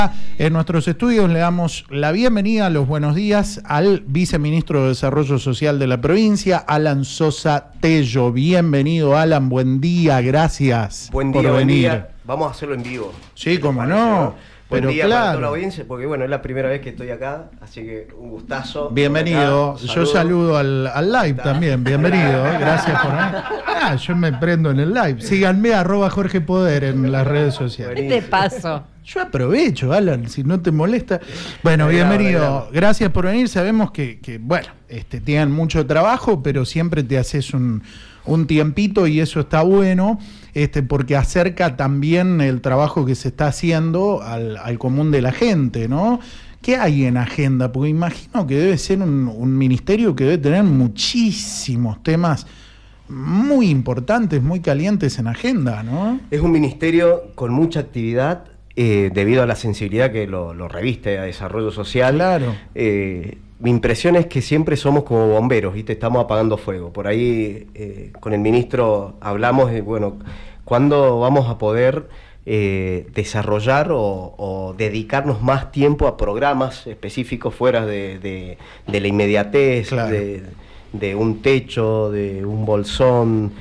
En nuestros estudios le damos la bienvenida, los buenos días al viceministro de Desarrollo Social de la provincia, Alan Sosa Tello. Bienvenido, Alan, buen día, gracias buen día, por buen venir. Día. Vamos a hacerlo en vivo. Sí, cómo no. Buen Pero día claro, para toda la audiencia, porque bueno, es la primera vez que estoy acá, así que un gustazo. bienvenido. Yo saludo al live también, bienvenido, gracias por venir. Yo me prendo en el live. Síganme @Jorge Poder en las redes sociales. Te paso. Yo aprovecho, Alan, si no te molesta. Bueno, bienvenido. Gracias por venir. Sabemos que bueno, tienen mucho trabajo, pero siempre te haces un tiempito y eso está bueno, porque acerca también el trabajo que se está haciendo al común de la gente, ¿no? ¿Qué hay en agenda? Porque imagino que debe ser un ministerio que debe tener muchísimos temas muy importantes, muy calientes en agenda, ¿no? Es un ministerio con mucha actividad, debido a la sensibilidad que lo reviste a desarrollo social. Claro. Mi impresión es que siempre somos como bomberos, ¿viste? Estamos apagando fuego. Por ahí con el ministro hablamos de, bueno, ¿cuándo vamos a poder desarrollar o dedicarnos más tiempo a programas específicos fuera de la inmediatez, claro, de un techo, de un bolsón,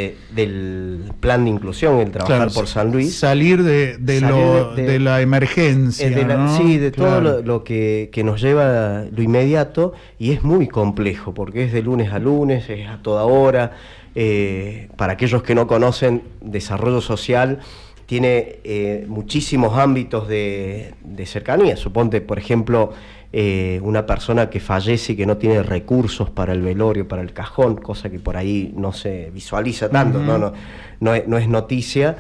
del plan de inclusión, el trabajar, claro, por San Luis? Salir de la emergencia, ¿no? Sí, de claro, todo lo que nos lleva a lo inmediato, y es muy complejo, porque es de lunes a lunes, es a toda hora. Para aquellos que no conocen, desarrollo social tiene muchísimos ámbitos de cercanía. Suponte, por ejemplo, una persona que fallece y que no tiene recursos para el velorio, para el cajón, cosa que por ahí no se visualiza tanto, no es noticia,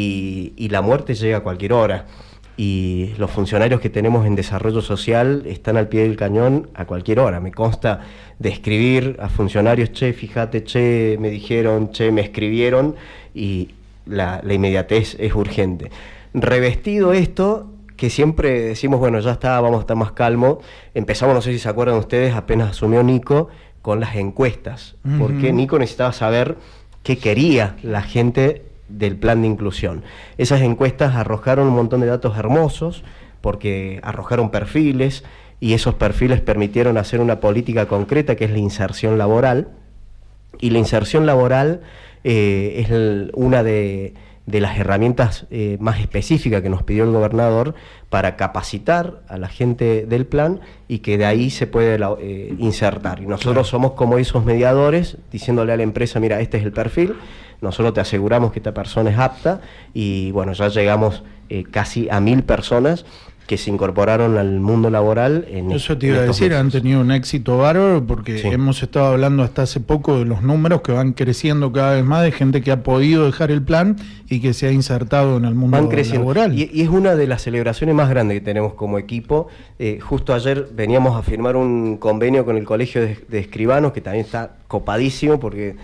y la muerte llega a cualquier hora. Y los funcionarios que tenemos en desarrollo social están al pie del cañón a cualquier hora. Me consta de escribir a funcionarios: che, fíjate, che, me dijeron, che, me escribieron, y la inmediatez es urgente. Revestido esto, que siempre decimos, bueno, ya está, vamos a estar más calmos. Empezamos, no sé si se acuerdan ustedes, apenas asumió Nico, con las encuestas, porque Nico necesitaba saber qué quería la gente del plan de inclusión. Esas encuestas arrojaron un montón de datos hermosos, porque arrojaron perfiles, y esos perfiles permitieron hacer una política concreta, que es la inserción laboral. Y la inserción laboral es una de las herramientas más específicas que nos pidió el gobernador para capacitar a la gente del plan, y que de ahí se puede insertar. Y nosotros, claro, somos como esos mediadores, diciéndole a la empresa: mira, este es el perfil, nosotros te aseguramos que esta persona es apta. Y bueno, ya llegamos casi a 1000 personas que se incorporaron al mundo laboral. Eso te iba a decir, han tenido un éxito bárbaro, porque sí, hemos estado hablando hasta hace poco de los números que van creciendo cada vez más, de gente que ha podido dejar el plan y que se ha insertado en el mundo laboral. Y es una de las celebraciones más grandes que tenemos como equipo. Justo ayer veníamos a firmar un convenio con el Colegio de Escribanos, que también está copadísimo, porque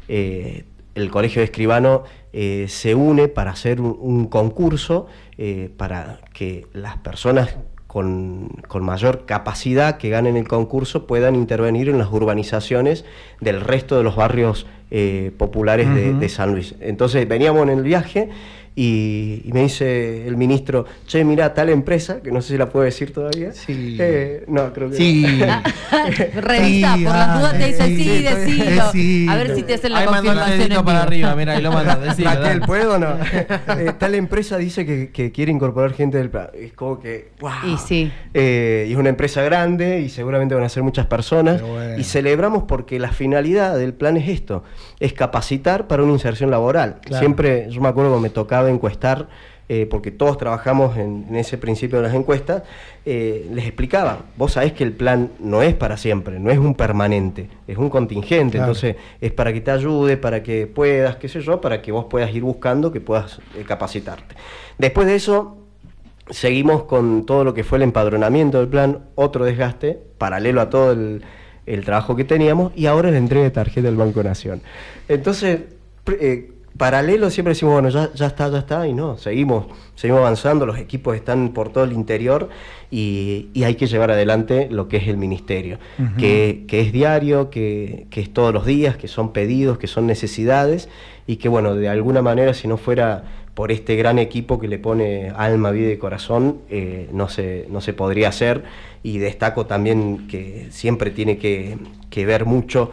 el Colegio de Escribanos se une para hacer un concurso para que las personas con mayor capacidad que ganen el concurso puedan intervenir en las urbanizaciones del resto de los barrios populares de San Luis. Entonces veníamos en el viaje y me dice el ministro: che, mirá, tal empresa, que no sé si la puedo decir todavía. Sí. No, creo que sí. Revisa, por las dudas te dice sí, decilo. Sí. A ver si te hacen la ahí confirmación en vivo. Para arriba, mira, ahí lo manda. Raquel, ¿puedo o no? Tal empresa dice que quiere incorporar gente del plan. Es como que, wow. Y sí. Y es una empresa grande y seguramente van a ser muchas personas. Bueno. Y celebramos porque la finalidad del plan es esto: es capacitar para una inserción laboral. Claro. Siempre, yo me acuerdo cuando me tocaba encuestar, porque todos trabajamos en ese principio de las encuestas, les explicaba: vos sabés que el plan no es para siempre, no es un permanente, es un contingente. Claro. Entonces es para que te ayude, para que puedas, qué sé yo, para que vos puedas ir buscando, que puedas capacitarte. Después de eso seguimos con todo lo que fue el empadronamiento del plan, otro desgaste paralelo a todo el trabajo que teníamos, y ahora la entrega de tarjeta del Banco Nación. Entonces paralelo siempre decimos, bueno, ya está, y no, seguimos avanzando, los equipos están por todo el interior, y hay que llevar adelante lo que es el ministerio, que es diario, que es todos los días, que son pedidos, que son necesidades, y que bueno, de alguna manera, si no fuera por este gran equipo que le pone alma, vida y corazón, no se podría hacer. Y destaco también que siempre tiene que ver mucho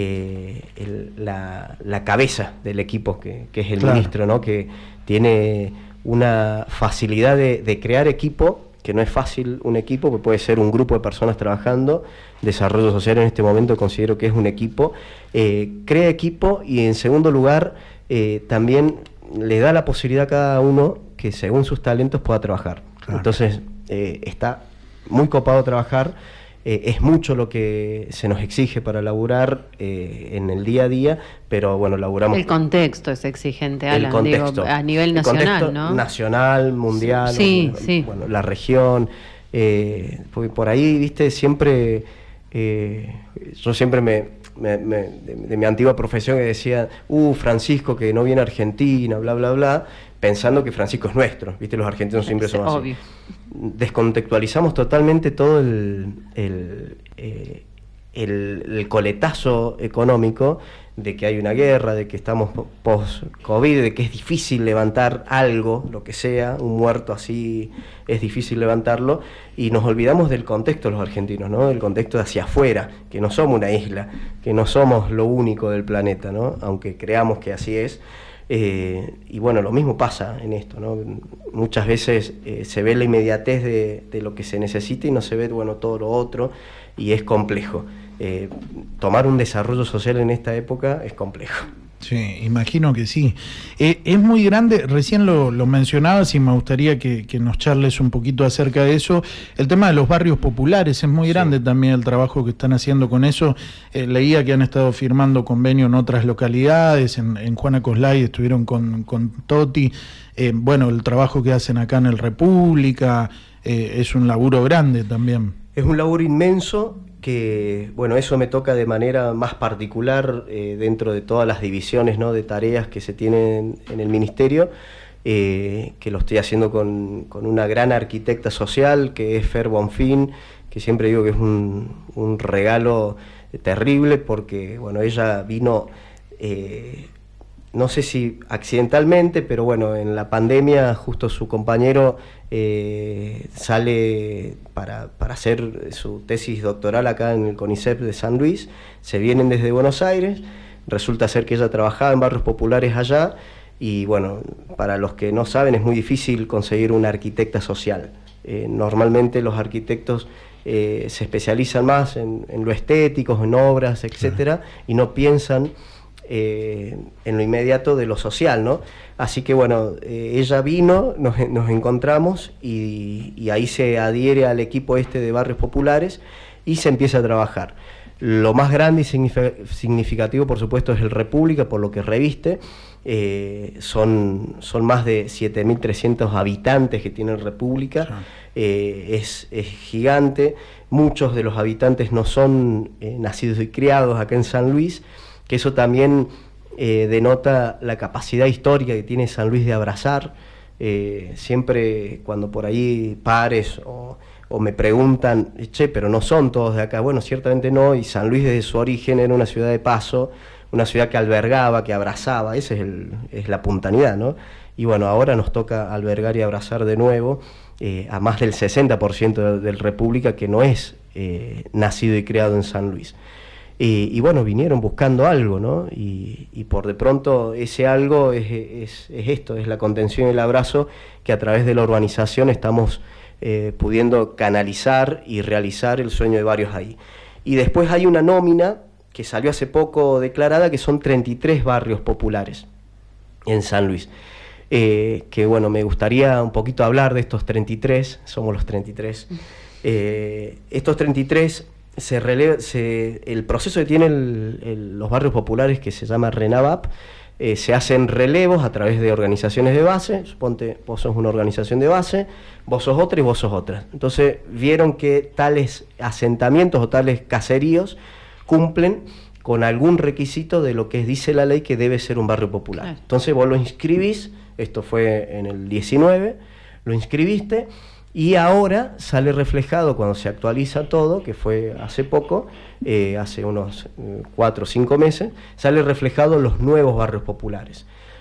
la cabeza del equipo, que es el ministro, ¿no? Que tiene una facilidad de crear equipo, que no es fácil un equipo, que puede ser un grupo de personas trabajando. Desarrollo social en este momento considero que es un equipo, crea equipo, y en segundo lugar también le da la posibilidad a cada uno que según sus talentos pueda trabajar. Entonces está muy copado trabajar, es mucho lo que se nos exige para laburar en el día a día, pero bueno, laburamos... El contexto es exigente, Alan, digo, a nivel nacional, ¿no? Nacional, mundial, sí, bueno, la región, porque por ahí, viste, siempre, yo siempre de mi antigua profesión que decía, Francisco que no viene a Argentina, bla, bla, bla, pensando que Francisco es nuestro, viste, los argentinos siempre son obvio. así. Descontextualizamos totalmente todo el coletazo económico de que hay una guerra, de que estamos post-COVID, de que es difícil levantar algo, lo que sea, un muerto así es difícil levantarlo, y nos olvidamos del contexto de los argentinos, ¿no? Del contexto de hacia afuera, que no somos una isla, que no somos lo único del planeta, ¿no? Aunque creamos que así es. Y bueno, lo mismo pasa en esto, ¿no? Muchas veces se ve la inmediatez de lo que se necesita y no se ve, bueno, todo lo otro, y es complejo. Tomar un desarrollo social en esta época es complejo. Sí, imagino que sí. Es muy grande, recién lo mencionabas y me gustaría que nos charles un poquito acerca de eso. El tema de los barrios populares es muy grande también, el trabajo que están haciendo con eso. Leía que han estado firmando convenio en otras localidades, en Juana Coslay estuvieron con Toti. Bueno, el trabajo que hacen acá en el República es un laburo grande también. Es un laburo inmenso que, bueno, eso me toca de manera más particular dentro de todas las divisiones, ¿no?, de tareas que se tienen en el Ministerio, que lo estoy haciendo con una gran arquitecta social, que es Fer Bonfín, que siempre digo que es un regalo terrible, porque, bueno, ella vino... no sé si accidentalmente, pero bueno, en la pandemia justo su compañero sale para hacer su tesis doctoral acá en el CONICET de San Luis, se vienen desde Buenos Aires, resulta ser que ella trabajaba en barrios populares allá, y bueno, para los que no saben es muy difícil conseguir una arquitecta social. Normalmente los arquitectos se especializan más en lo estético, en obras, etcétera, y no piensan en lo inmediato de lo social, ¿no? Así que bueno, ella vino, nos encontramos y ahí se adhiere al equipo de barrios populares y se empieza a trabajar. Lo más grande y significativo, por supuesto, es el República, por lo que reviste. Son más de 7.300 habitantes que tiene el República. Es gigante. Muchos de los habitantes no son nacidos y criados acá en San Luis, que eso también denota la capacidad histórica que tiene San Luis de abrazar. Siempre cuando por ahí pares o me preguntan, pero no son todos de acá. Bueno, ciertamente no, y San Luis desde su origen era una ciudad de paso, una ciudad que albergaba, que abrazaba, esa es la puntanidad, ¿no? Y bueno, ahora nos toca albergar y abrazar de nuevo a más del 60% del República que no es nacido y criado en San Luis. Y bueno, vinieron buscando algo, ¿no? Y por de pronto ese algo es esto, es la contención y el abrazo que a través de la urbanización estamos pudiendo canalizar y realizar el sueño de varios ahí. Y después hay una nómina que salió hace poco declarada, que son 33 barrios populares en San Luis. Que bueno, me gustaría un poquito hablar de estos 33, somos los 33. Estos 33... el proceso que tienen los barrios populares, que se llama RENAVAP, se hacen relevos a través de organizaciones de base. Suponte, vos sos una organización de base, vos sos otra y vos sos otra. Entonces vieron que tales asentamientos o tales caseríos cumplen con algún requisito de lo que dice la ley que debe ser un barrio popular. Entonces vos lo inscribís, esto fue en el 19, lo inscribiste, y ahora sale reflejado cuando se actualiza todo, que fue hace poco, hace unos 4 o 5 meses, sale reflejado los nuevos barrios populares.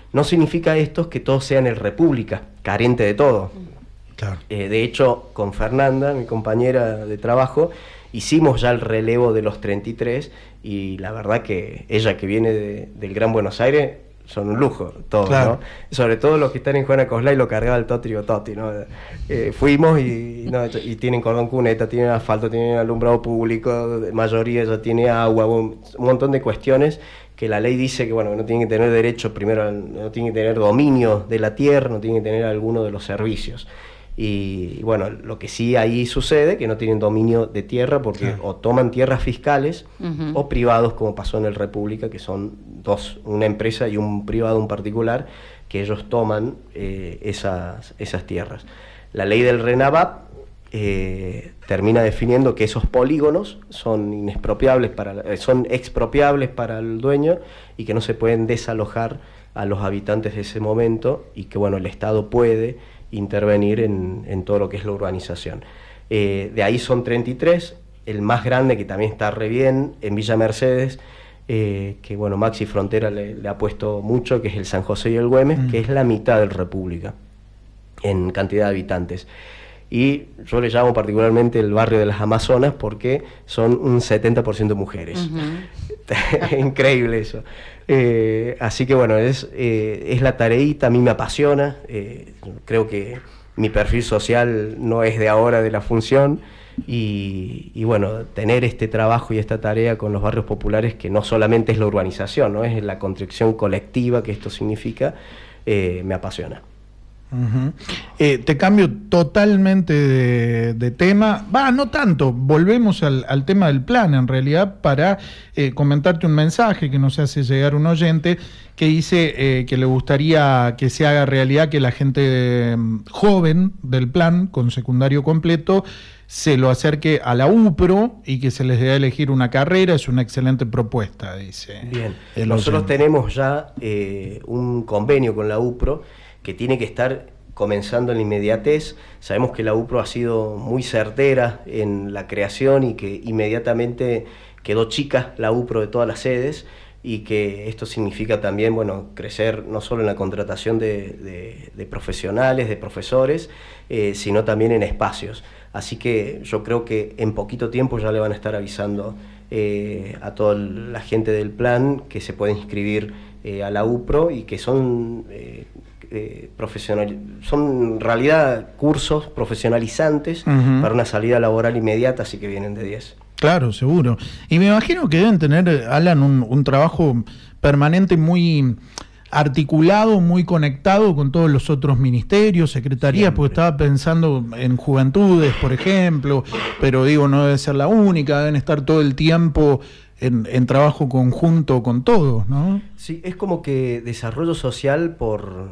No significa esto que todos sean el República, carente de todo. Claro. De hecho, con Fernanda, mi compañera de trabajo, hicimos ya el relevo de los 33 y la verdad que ella, que viene del Gran Buenos Aires, son un lujo todos, claro, ¿no? Sobre todo los que están en Juana Coslay, lo cargaba el Toti o Toti, ¿no? Fuimos y tienen cordón cuneta, tienen asfalto, tienen alumbrado público, mayoría ya tiene agua, un montón de cuestiones que la ley dice que, bueno, no tienen que tener derecho, primero no tienen que tener dominio de la tierra, no tienen que tener alguno de los servicios. Y bueno, lo que sí ahí sucede, que no tienen dominio de tierra porque o toman tierras fiscales o privados, como pasó en el República, que son dos, una empresa y un privado, un particular, que ellos toman esas tierras. La ley del RENAVAP termina definiendo que esos polígonos son son expropiables para el dueño y que no se pueden desalojar a los habitantes de ese momento y que, bueno, el Estado puede intervenir en todo lo que es la urbanización. De ahí son 33, el más grande, que también está re bien, en Villa Mercedes, que bueno, Maxi Frontera le ha puesto mucho, que es el San José y el Güemes, que es la mitad del República en cantidad de habitantes. Y yo le llamo particularmente el barrio de las Amazonas porque son un 70% mujeres. Increíble eso. Así que bueno, es la tareita, a mí me apasiona. Creo que mi perfil social no es de ahora, de la función. Y bueno, tener este trabajo y esta tarea con los barrios populares, que no solamente es la urbanización, ¿no? Es la construcción colectiva que esto significa, me apasiona. Te cambio totalmente de tema. No tanto, volvemos al tema del plan, en realidad, para comentarte un mensaje que nos hace llegar un oyente que dice que le gustaría que se haga realidad que la gente joven del plan, con secundario completo, se lo acerque a la UPRO y que se les dé a elegir una carrera. Es una excelente propuesta, dice. Bien, nosotros tenemos ya un convenio con la UPRO que tiene que estar comenzando en la inmediatez. Sabemos que la UPRO ha sido muy certera en la creación y que inmediatamente quedó chica la UPRO de todas las sedes, y que esto significa también, bueno, crecer no solo en la contratación de profesionales, de profesores, sino también en espacios. Así que yo creo que en poquito tiempo ya le van a estar avisando a toda la gente del plan que se puede inscribir a la UPRO y que son son en realidad cursos profesionalizantes para una salida laboral inmediata, así que vienen de 10. Claro, seguro. Y me imagino que deben tener, Alan, un trabajo permanente muy articulado, muy conectado con todos los otros ministerios, secretarías, siempre. Porque estaba pensando en juventudes, por ejemplo, pero digo, no debe ser la única, deben estar todo el tiempo en trabajo conjunto con todos, ¿no? Sí, es como que desarrollo social, por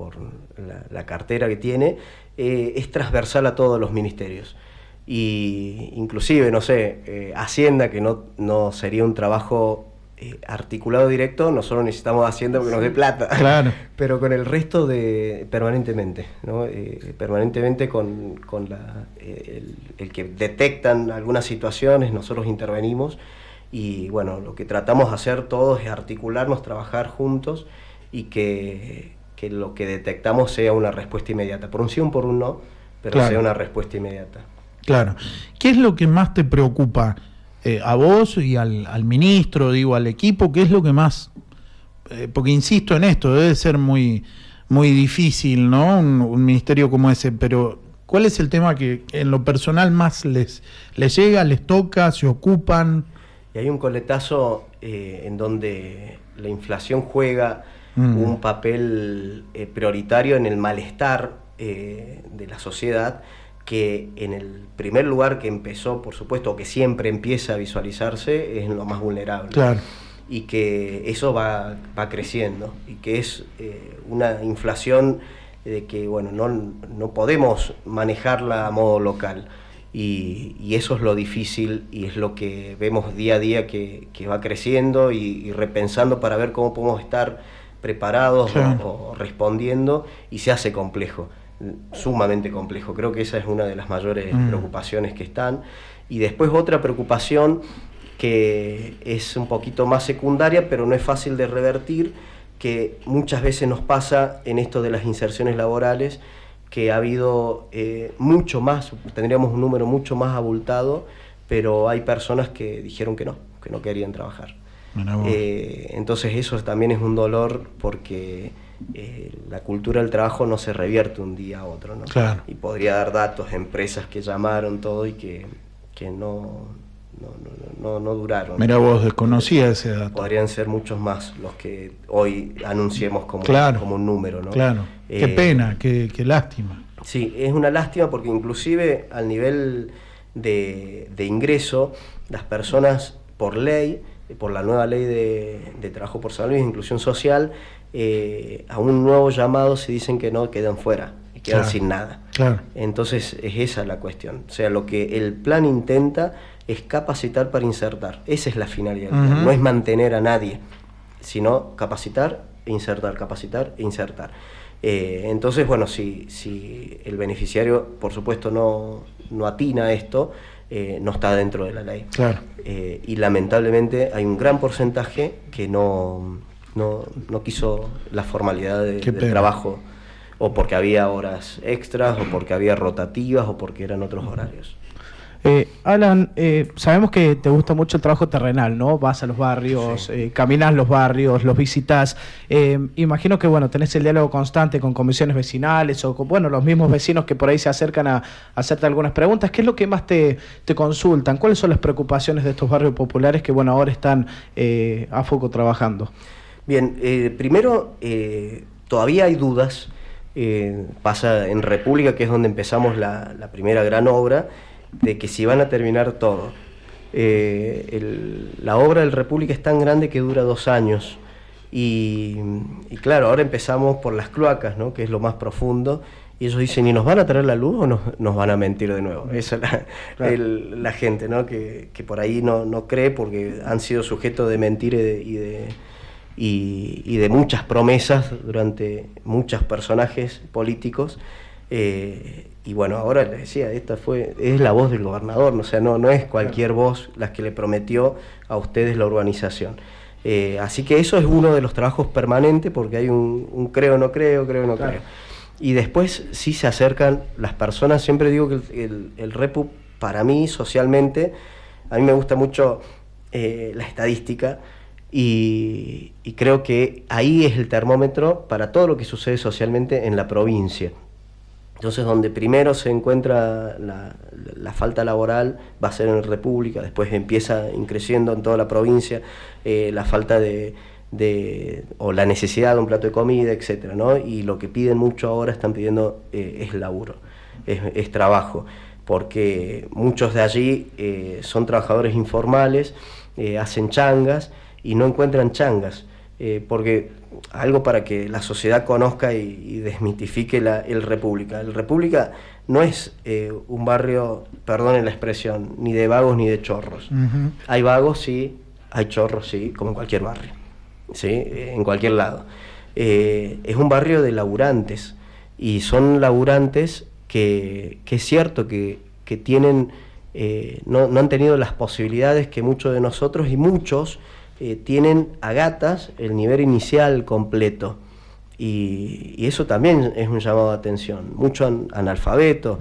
la cartera que tiene, es transversal a todos los ministerios. Y inclusive, no sé, Hacienda, que no sería un trabajo articulado directo, nosotros necesitamos Hacienda porque nos dé plata. Claro. Pero con el resto permanentemente, ¿no? Permanentemente con el que detectan algunas situaciones, nosotros intervenimos. Y bueno, lo que tratamos de hacer todos es articularnos, trabajar juntos y que lo que detectamos sea una respuesta inmediata. Por un sí o por un no, pero claro, sea una respuesta inmediata. Claro. ¿Qué es lo que más te preocupa a vos y al ministro, digo, al equipo? ¿Qué es lo que más? Porque insisto en esto, debe ser muy, muy difícil, ¿no? Un ministerio como ese, pero ¿cuál es el tema que en lo personal más les llega, les toca, se ocupan? Y hay un coletazo en donde la inflación juega un papel prioritario en el malestar de la sociedad, que en el primer lugar que empezó, por supuesto, que siempre empieza a visualizarse, es en lo más vulnerable. Claro. Y que eso va creciendo, y que es una inflación de que, bueno, no podemos manejarla a modo local. Y eso es lo difícil y es lo que vemos día a día que va creciendo y repensando para ver cómo podemos estar preparados, claro, o respondiendo, y se hace complejo, sumamente complejo. Creo que esa es una de las mayores preocupaciones que están. Y después otra preocupación que es un poquito más secundaria, pero no es fácil de revertir, que muchas veces nos pasa en esto de las inserciones laborales, que ha habido mucho más, tendríamos un número mucho más abultado, pero hay personas que dijeron que no querían trabajar. Entonces eso también es un dolor, porque la cultura del trabajo no se revierte un día a otro, ¿no? Claro. Y podría dar datos, empresas que llamaron todo y que no duraron. Mira vos, desconocía ese dato. Podrían ser muchos más los que hoy anunciemos como un número, ¿no? Claro, qué pena, qué lástima. Sí, es una lástima, porque inclusive al nivel de ingreso, las personas por ley, por la nueva ley de trabajo por salud e inclusión social, a un nuevo llamado se dicen que no, quedan fuera, y quedan sin nada. Claro. Entonces es esa la cuestión. O sea, lo que el plan intenta es capacitar para insertar. Esa es la finalidad del plan. No es mantener a nadie, sino capacitar e insertar, capacitar e insertar. Entonces, bueno, si el beneficiario, por supuesto, no atina a esto, no está dentro de la ley. Claro. Y lamentablemente hay un gran porcentaje que no quiso la formalidad del trabajo, o porque había horas extras, o porque había rotativas, o porque eran otros horarios. Alan, sabemos que te gusta mucho el trabajo terrenal, ¿no? Vas a los barrios, sí. Caminas los barrios, los visitas. Imagino que, bueno, tenés el diálogo constante con comisiones vecinales o con, bueno, los mismos vecinos que por ahí se acercan a hacerte algunas preguntas. ¿Qué es lo que más te consultan? ¿Cuáles son las preocupaciones de estos barrios populares que, bueno, ahora están a foco trabajando? Bien, primero, todavía hay dudas. Pasa en República, que es donde empezamos la primera gran obra, de que si van a terminar todo. La obra del República es tan grande que dura 2 años, y claro, ahora empezamos por las cloacas, ¿no? Que es lo más profundo, y ellos dicen, ¿y nos van a traer la luz o nos van a mentir de nuevo? Esa es la gente, ¿no? Que por ahí no cree, porque han sido sujetos de mentir y de muchas promesas durante muchos personajes políticos. Y bueno, ahora les decía, es la voz del gobernador, o sea, no es cualquier voz la que le prometió a ustedes la urbanización. Así que eso es uno de los trabajos permanentes, porque hay un creo, no creo, creo, no creo. Y después sí se acercan las personas. Siempre digo que el Repu, para mí, socialmente, a mí me gusta mucho la estadística, y creo que ahí es el termómetro para todo lo que sucede socialmente en la provincia. Entonces, donde primero se encuentra la falta laboral va a ser en República, después empieza creciendo en toda la provincia la falta o la necesidad de un plato de comida, etcétera, ¿no? Y lo que piden mucho ahora, están pidiendo es laburo, es trabajo, porque muchos de allí son trabajadores informales, hacen changas y no encuentran changas, porque algo para que la sociedad conozca y desmitifique el República. El República no es un barrio, perdonen la expresión, ni de vagos ni de chorros. Hay vagos, sí, hay chorros, sí, como en cualquier barrio, ¿sí? En cualquier lado. Es un barrio de laburantes, y son laburantes que es cierto que tienen, no han tenido las posibilidades que muchos de nosotros, y muchos tienen a gatas el nivel inicial completo, y eso también es un llamado de atención. Mucho analfabeto.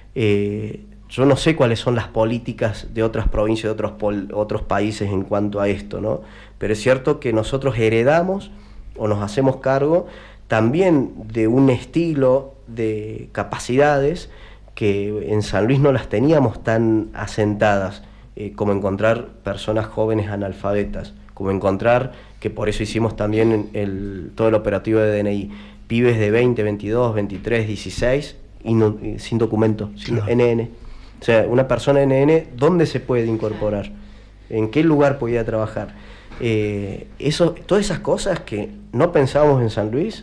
Yo no sé cuáles son las políticas de otras provincias, de otros países en cuanto a esto, ¿no? Pero es cierto que nosotros heredamos o nos hacemos cargo también de un estilo de capacidades que en San Luis no las teníamos tan asentadas, como encontrar personas jóvenes analfabetas, como encontrar, que por eso hicimos también todo el operativo de DNI, pibes de 20, 22, 23, 16, y sin documento, sin NN. O sea, una persona NN, ¿dónde se puede incorporar? ¿En qué lugar podía trabajar? Todas esas cosas que no pensábamos en San Luis,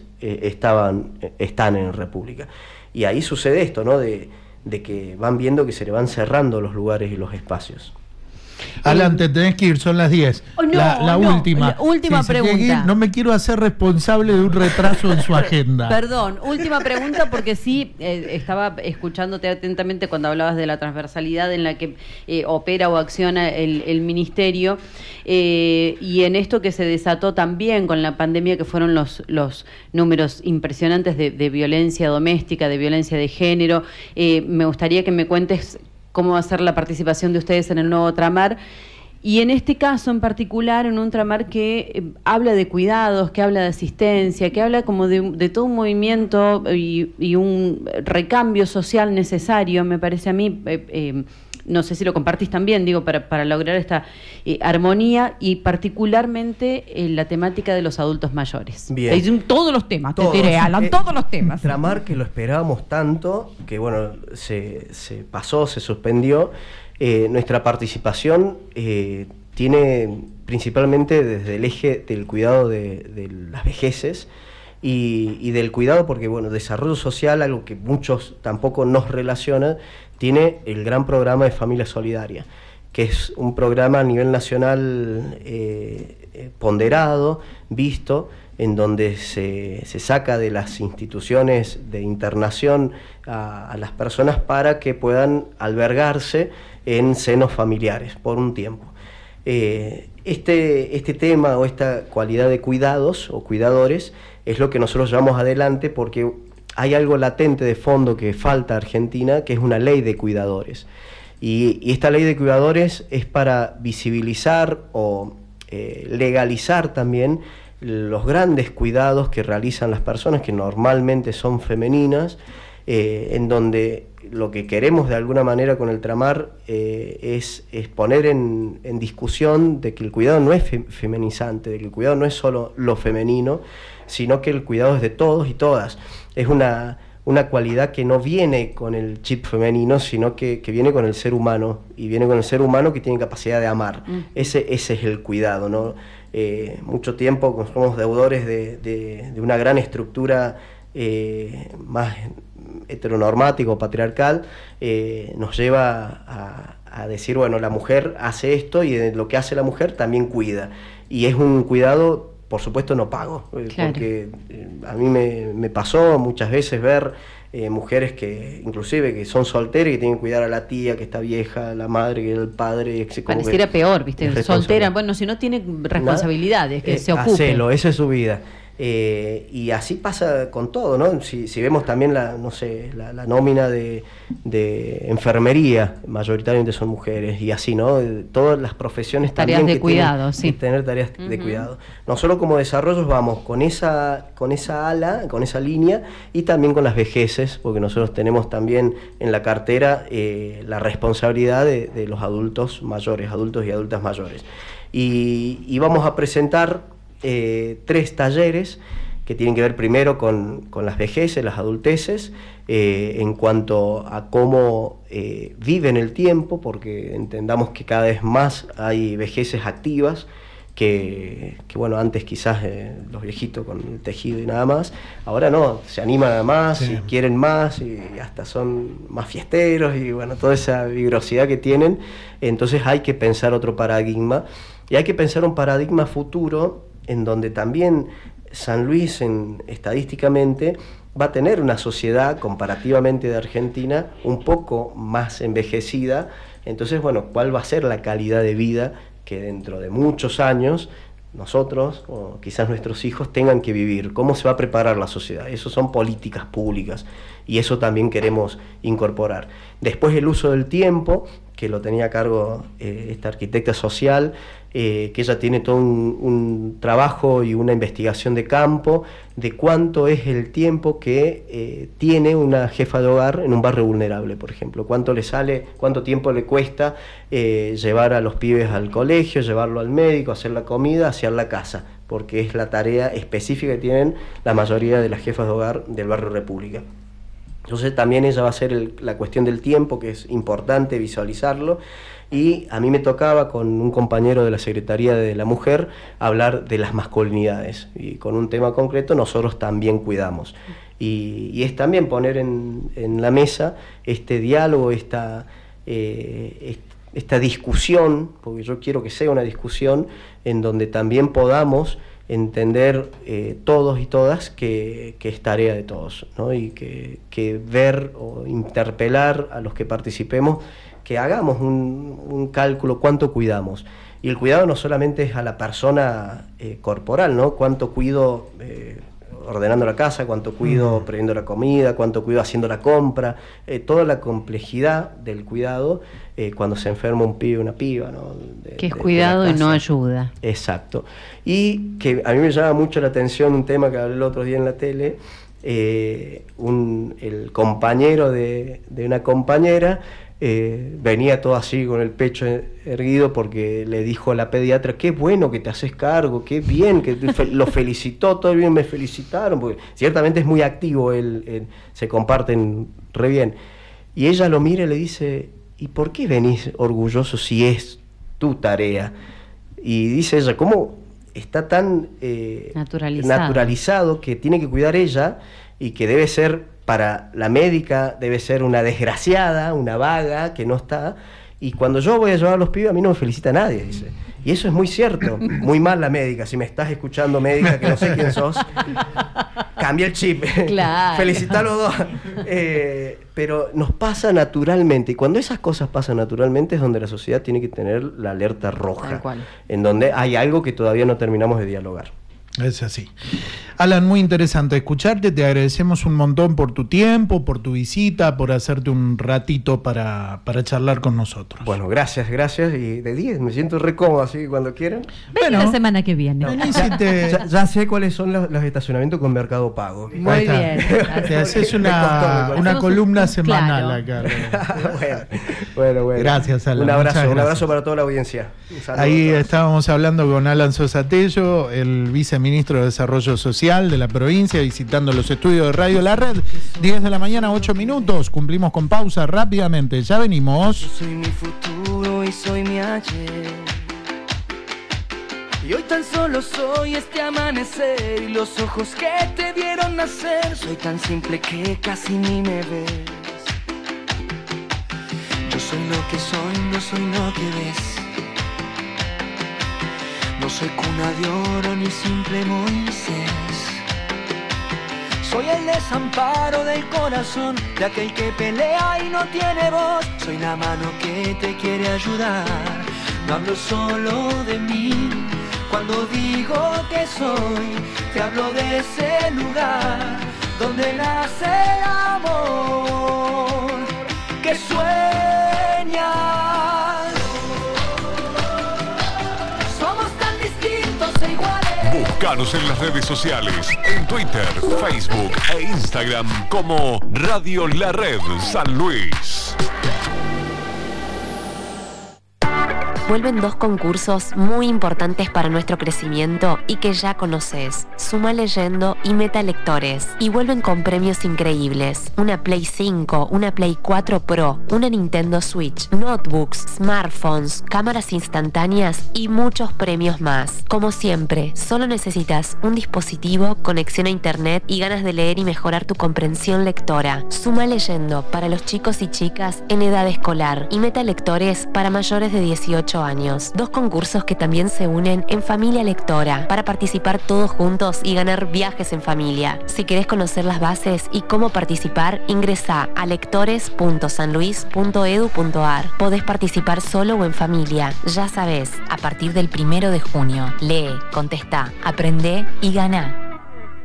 están en República. Y ahí sucede esto, ¿no? De que van viendo que se le van cerrando los lugares y los espacios. Alan, te tenés que ir, son las 10. Oh, no, la no, última. la última Si se tiene que pregunta. ir, no me quiero hacer responsable de un retraso en su agenda. Perdón, última pregunta porque sí, estaba escuchándote atentamente cuando hablabas de la transversalidad en la que opera o acciona el ministerio y en esto que se desató también con la pandemia, que fueron los números impresionantes de violencia doméstica, de violencia de género. Me gustaría que me cuentes cómo va a ser la participación de ustedes en el nuevo tramar. Y en este caso en particular, en un tramar que habla de cuidados, que habla de asistencia, que habla como de todo un movimiento y un recambio social necesario, me parece a mí, no sé si lo compartís también, digo, para lograr esta armonía y particularmente la temática de los adultos mayores. Bien. Todos los temas, Todos. te diré, Alan, todos los temas. Tramar que lo esperábamos tanto, que bueno, se pasó, se suspendió. Nuestra participación tiene principalmente desde el eje del cuidado de las vejeces y del cuidado porque, bueno, desarrollo social, algo que muchos tampoco nos relacionan, tiene el gran programa de Familia Solidaria, que es un programa a nivel nacional ponderado, visto, en donde se saca de las instituciones de internación a las personas para que puedan albergarse en senos familiares por un tiempo. Este tema o esta cualidad de cuidados o cuidadores es lo que nosotros llevamos adelante porque hay algo latente de fondo que falta a Argentina, que es una ley de cuidadores. Y esta ley de cuidadores es para visibilizar o legalizar también los grandes cuidados que realizan las personas, que normalmente son femeninas, en donde lo que queremos de alguna manera con el tramar es poner en discusión de que el cuidado no es feminizante, de que el cuidado no es solo lo femenino, sino que el cuidado es de todos y todas. Es una cualidad que no viene con el chip femenino, sino que viene con el ser humano, y viene con el ser humano que tiene capacidad de amar. Ese es el cuidado, ¿no? Mucho tiempo somos deudores de una gran estructura más heteronormático, patriarcal, nos lleva a decir, bueno, la mujer hace esto y de lo que hace la mujer también cuida. Y es un cuidado, por supuesto, no pago, Claro. porque a mí me pasó muchas veces ver mujeres que inclusive que son solteras y que tienen que cuidar a la tía que está vieja, la madre, que el padre. Pareciera peor, ¿viste? es Soltera, responsable. bueno, si no tiene responsabilidades, que se ocupe. Hacelo, esa es su vida. Y así pasa con todo, ¿no? Si vemos también la nómina de enfermería, mayoritariamente son mujeres, y así, ¿no? Todas las profesiones Tareas también de que cuidado, tienen sí. que tener tareas de cuidado. Nosotros como desarrollos vamos con esa ala, con esa línea, y también con las vejeces, porque nosotros tenemos también en la cartera la responsabilidad de los adultos mayores, adultos y adultas mayores. Y vamos a presentar 3 talleres que tienen que ver primero con las vejeces, las adulteces, en cuanto a cómo viven el tiempo, porque entendamos que cada vez más hay vejeces activas, que bueno, antes quizás los viejitos con el tejido y nada más, ahora no, se animan a más, Sí. y quieren más, y hasta son más fiesteros, y bueno, toda esa vigorosidad que tienen. Entonces hay que pensar otro paradigma, y hay que pensar un paradigma futuro en donde también San Luis estadísticamente va a tener una sociedad comparativamente de Argentina un poco más envejecida. Entonces, bueno, ¿cuál va a ser la calidad de vida que dentro de muchos años nosotros o quizás nuestros hijos tengan que vivir? ¿Cómo se va a preparar la sociedad? Eso son políticas públicas y eso también queremos incorporar. Después el uso del tiempo, que lo tenía a cargo esta arquitecta social, que ella tiene todo un trabajo y una investigación de campo de cuánto es el tiempo que tiene una jefa de hogar en un barrio vulnerable, por ejemplo. Cuánto le sale, cuánto tiempo le cuesta llevar a los pibes al colegio, llevarlo al médico, hacer la comida, hacer la casa, porque es la tarea específica que tienen la mayoría de las jefas de hogar del barrio República. Entonces también ella va a ser la cuestión del tiempo, que es importante visualizarlo, y a mí me tocaba con un compañero de la Secretaría de la Mujer hablar de las masculinidades, y con un tema concreto nosotros también cuidamos. Y es también poner en la mesa este diálogo, esta discusión, porque yo quiero que sea una discusión en donde también podamos entender todos y todas que es tarea de todos, ¿no? Y que ver o interpelar a los que participemos, que hagamos un cálculo, cuánto cuidamos. Y el cuidado no solamente es a la persona corporal, ¿no? Cuánto cuido ordenando la casa, cuánto cuido previendo la comida, cuánto cuido haciendo la compra, toda la complejidad del cuidado cuando se enferma un pibe o una piba, ¿no? Que es cuidado y no ayuda. Exacto. Y que a mí me llama mucho la atención un tema que hablé el otro día en la tele, el compañero de una compañera venía todo así con el pecho erguido porque le dijo a la pediatra: qué bueno que te haces cargo, qué bien, que lo felicitó, todo bien, me felicitaron, porque ciertamente es muy activo, él se comparten re bien. Y ella lo mira y le dice: ¿y por qué venís orgulloso si es tu tarea? Y dice ella: ¿cómo está tan naturalizado que tiene que cuidar ella y que debe ser... para la médica debe ser una desgraciada, una vaga que no está, y cuando yo voy a llevar a los pibes a mí no me felicita nadie, dice. Y eso es muy cierto, muy mal la médica. Si me estás escuchando, médica, que no sé quién sos, cambia el chip, claro. Felicita a los dos. Pero nos pasa naturalmente, y cuando esas cosas pasan naturalmente es donde la sociedad tiene que tener la alerta roja, en donde hay algo que todavía no terminamos de dialogar. Es así. Alan, muy interesante escucharte, te agradecemos un montón por tu tiempo, por tu visita, por hacerte un ratito para charlar con nosotros. Bueno, gracias, y de 10, me siento re cómodo, así que cuando quieran. Ven la semana que viene. Ya sé cuáles son los estacionamientos con Mercado Pago. Muy bien. Te haces una columna semanal, claro. Acá. Bueno. Gracias, Alan. Un abrazo para toda la audiencia. Ahí estábamos hablando con Alan Sosa Tello, el viceministro de Desarrollo Social de la provincia, visitando los estudios de Radio La Red. 10 de la mañana, 8 minutos. Cumplimos con pausa rápidamente. Ya venimos. Yo soy mi futuro y soy mi ayer. Y hoy tan solo soy este amanecer y los ojos que te vieron nacer. Soy tan simple que casi ni me ves. Yo soy lo que soy, no soy lo que ves. No soy cuna de oro ni simple Moisés. Soy el desamparo del corazón de aquel que pelea y no tiene voz. Soy la mano que te quiere ayudar. No hablo solo de mí. Cuando digo que soy, te hablo de ese lugar donde nace el amor que sueñas. Búscanos en las redes sociales, en Twitter, Facebook e Instagram como Radio La Red San Luis. Vuelven 2 concursos muy importantes para nuestro crecimiento y que ya conoces: Suma Leyendo y Meta Lectores. Y vuelven con premios increíbles: una Play 5, una Play 4 Pro, una Nintendo Switch, notebooks, smartphones, cámaras instantáneas y muchos premios más. Como siempre, solo necesitas un dispositivo, conexión a internet y ganas de leer y mejorar tu comprensión lectora. Suma Leyendo para los chicos y chicas en edad escolar y Meta Lectores para mayores de 18 años. 2 concursos que también se unen en Familia Lectora para participar todos juntos y ganar viajes en familia. Si querés conocer las bases y cómo participar, ingresá a lectores.sanluis.edu.ar. Podés participar solo o en familia. Ya sabés, a partir del 1 de junio. Lee, contestá, aprendé y ganá.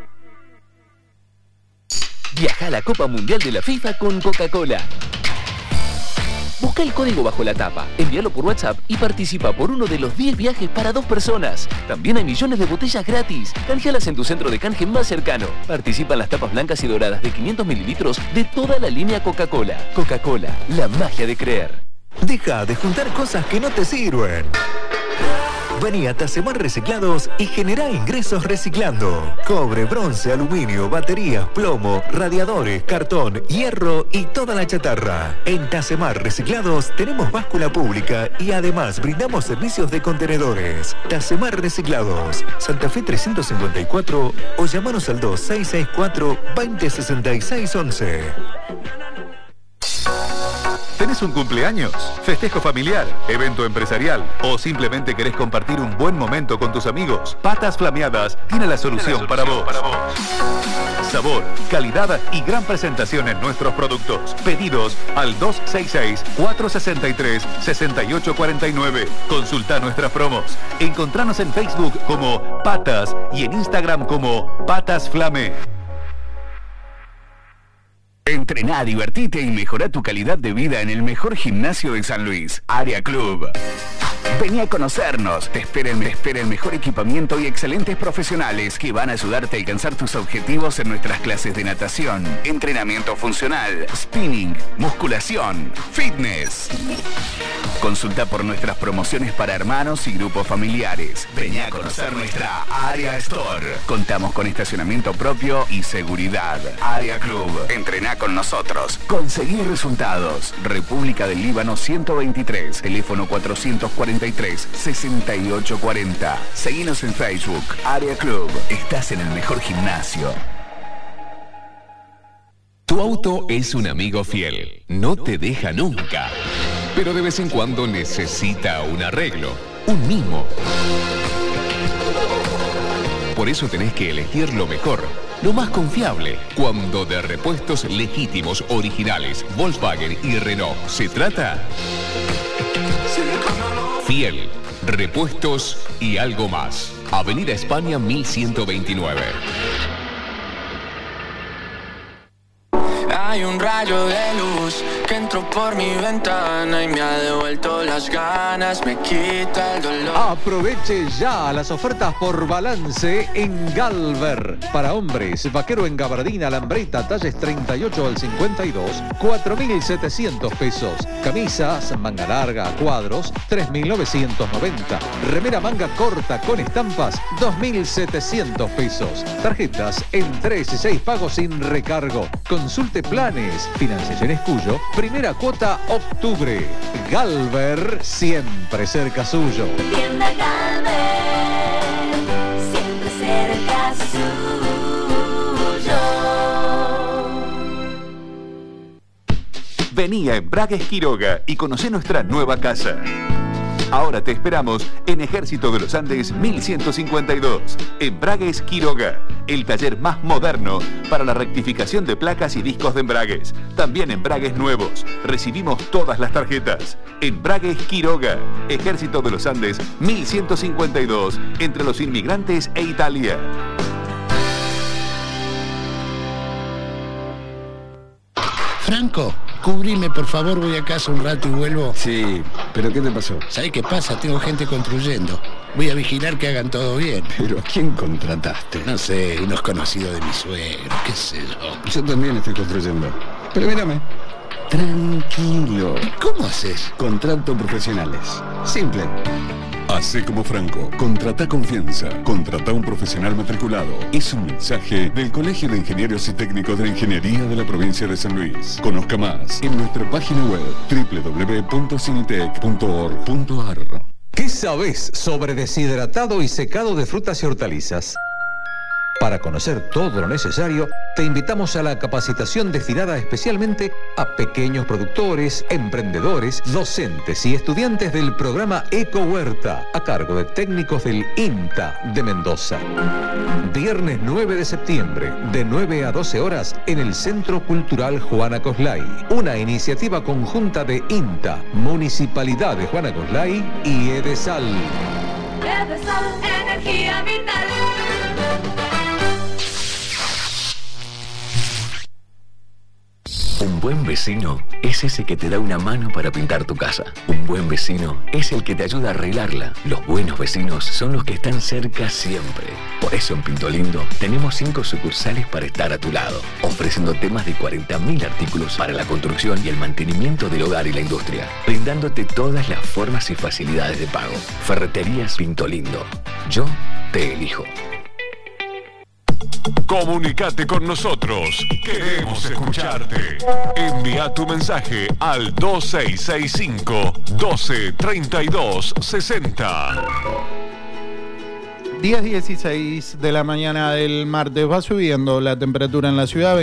Viaja a la Copa Mundial de la FIFA con Coca-Cola. Busca el código bajo la tapa, envíalo por WhatsApp y participa por uno de los 10 viajes para 2 personas. También hay millones de botellas gratis. Canjealas en tu centro de canje más cercano. Participa en las tapas blancas y doradas de 500 mililitros de toda la línea Coca-Cola. Coca-Cola, la magia de creer. Deja de juntar cosas que no te sirven. Vení a Tasemar Reciclados y generá ingresos reciclando. Cobre, bronce, aluminio, baterías, plomo, radiadores, cartón, hierro y toda la chatarra. En Tasemar Reciclados tenemos báscula pública y además brindamos servicios de contenedores. Tasemar Reciclados, Santa Fe 354 o llamanos al 2664-206611. ¿Tenés ¿Tenés un cumpleaños, festejo familiar, evento empresarial o simplemente querés compartir un buen momento con tus amigos? Patas Flameadas tiene la solución para vos. Sabor, calidad y gran presentación en nuestros productos. Pedidos al 266-463-6849. Consulta nuestras promos. Encontranos en Facebook como Patas y en Instagram como Patas Flame. Entrená, divertite y mejorá tu calidad de vida en el mejor gimnasio de San Luis, Área Club. Vení a conocernos, te espera el mejor equipamiento y excelentes profesionales que van a ayudarte a alcanzar tus objetivos en nuestras clases de natación, entrenamiento funcional, spinning, musculación, fitness. Consulta por nuestras promociones para hermanos y grupos familiares. Vení a conocer nuestra Área Store. Contamos con estacionamiento propio y seguridad. Área Club. Entrená con nosotros. Conseguí resultados. República del Líbano 123. Teléfono 443-6840. Seguinos en Facebook. Área Club. Estás en el mejor gimnasio. Tu auto es un amigo fiel. No te deja nunca. Pero de vez en cuando necesita un arreglo, un mimo. Por eso tenés que elegir lo mejor, lo más confiable. Cuando de repuestos legítimos, originales, Volkswagen y Renault se trata, Fiel, repuestos y algo más. Avenida España 1129. Hay un rayo de luz que entró por mi ventana y me ha devuelto las ganas, me quita el dolor. Aproveche ya las ofertas por balance en Galver. Para hombres, vaquero en gabardina, lambreta, talles 38 al 52, 4.700 pesos. Camisas, manga larga, cuadros, 3.990. Remera manga corta con estampas, 2.700 pesos. Tarjetas en 3 y 6 pagos sin recargo. Consulte planes. Financiación Escuyo. Primera cuota octubre. Galver, siempre cerca suyo. Tienda Galver, siempre cerca suyo. Vení a Embragues Quiroga y conocé nuestra nueva casa. Ahora te esperamos en Ejército de los Andes 1152. Embragues Quiroga, el taller más moderno para la rectificación de placas y discos de embragues. También embragues nuevos. Recibimos todas las tarjetas. Embragues Quiroga, Ejército de los Andes 1152, entre los inmigrantes e Italia. Franco, cubrime, por favor, voy a casa un rato y vuelvo. Sí, pero ¿qué te pasó? ¿Sabes qué pasa? Tengo gente construyendo. Voy a vigilar que hagan todo bien. ¿Pero a quién contrataste? No sé, unos conocidos de mi suegro, qué sé yo. Yo también estoy construyendo. Pero mírame. Tranquilo. ¿Cómo haces? Contrato profesionales. Simple. Hacé como Franco. Contrata confianza. Contrata un profesional matriculado. Es un mensaje del Colegio de Ingenieros y Técnicos de la Ingeniería de la Provincia de San Luis. Conozca más en nuestra página web www.cinitec.org.ar. ¿Qué sabés sobre deshidratado y secado de frutas y hortalizas? Para conocer todo lo necesario, te invitamos a la capacitación destinada especialmente a pequeños productores, emprendedores, docentes y estudiantes del programa Eco Huerta, a cargo de técnicos del INTA de Mendoza. Viernes 9 de septiembre, de 9 a 12 horas, en el Centro Cultural Juana Coslay. Una iniciativa conjunta de INTA, Municipalidad de Juana Coslay y Edesal. Edesal, energía vital. Un buen vecino es ese que te da una mano para pintar tu casa. Un buen vecino es el que te ayuda a arreglarla. Los buenos vecinos son los que están cerca siempre. Por eso en Pinto Lindo tenemos 5 sucursales para estar a tu lado, ofreciéndote más de 40.000 artículos para la construcción y el mantenimiento del hogar y la industria, brindándote todas las formas y facilidades de pago. Ferreterías Pinto Lindo. Yo te elijo. Comunicate con nosotros. Queremos escucharte. Envía tu mensaje al 2665 12 32 60. 10:16 de la mañana del martes. Va subiendo la temperatura en la ciudad.